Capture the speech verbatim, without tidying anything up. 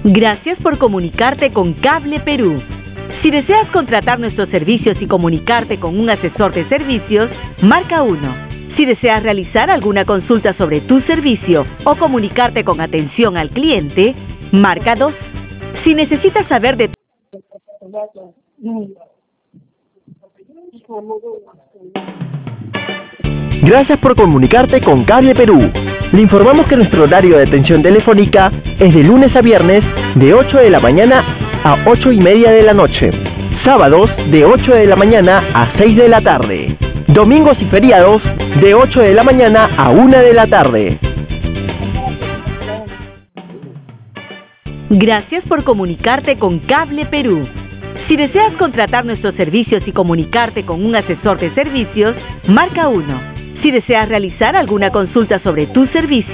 Gracias por comunicarte con Cable Perú. Si deseas contratar nuestros servicios y comunicarte con un asesor de servicios, marca uno. Si deseas realizar alguna consulta sobre tu servicio o comunicarte con atención al cliente, marca dos. Si necesitas saber de... Gracias por comunicarte con Cable Perú. Le informamos que nuestro horario de atención telefónica es de lunes a viernes de ocho de la mañana a ocho y media de la noche. Sábados de ocho de la mañana a seis de la tarde. Domingos y feriados de ocho de la mañana a una de la tarde. Gracias por comunicarte con Cable Perú. Si deseas contratar nuestros servicios y comunicarte con un asesor de servicios, marca uno. Si deseas realizar alguna consulta sobre tu servicio,